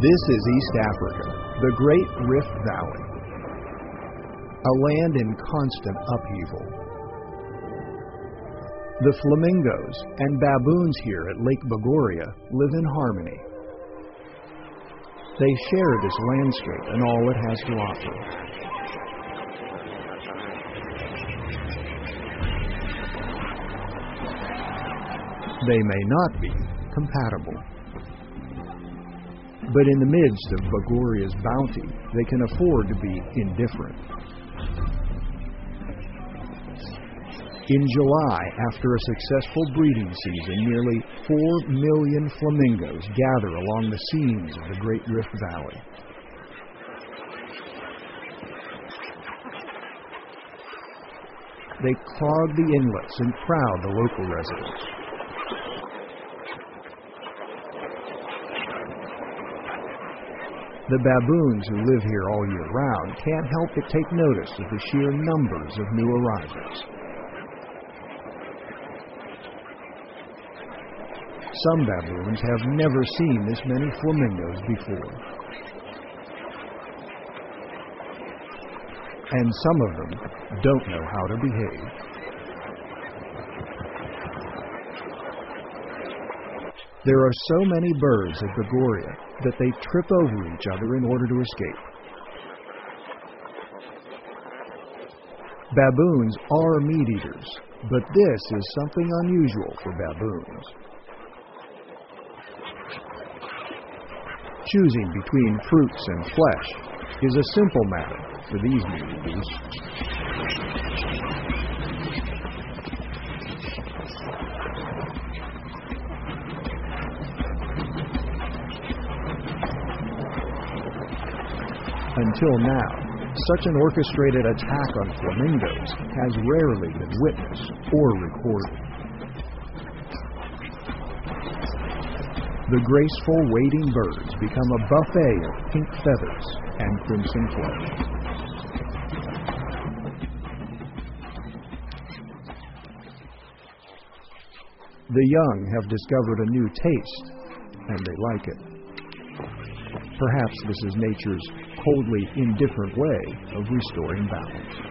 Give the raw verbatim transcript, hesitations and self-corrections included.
This is East Africa, the Great Rift Valley, a land in constant upheaval. The flamingos and baboons here at Lake Bogoria live in harmony. They share this landscape and all it has to offer. They may not be compatible. But in the midst of Bogoria's bounty, they can afford to be indifferent. In July, after a successful breeding season, nearly four million flamingos gather along the seams of the Great Rift Valley. They clog the inlets and crowd the local residents. The baboons who live here all year round can't help but take notice of the sheer numbers of new arrivals. Some baboons have never seen this many flamingos before. And some of them don't know how to behave. There are so many birds at Bogoria that they trip over each other in order to escape. Baboons are meat eaters, but this is something unusual for baboons. Choosing between fruits and flesh is a simple matter for these meat eaters. Until now, such an orchestrated attack on flamingos has rarely been witnessed or recorded. The graceful wading birds become a buffet of pink feathers and crimson flesh. The young have discovered a new taste, and they like it. Perhaps this is nature's coldly indifferent way of restoring balance.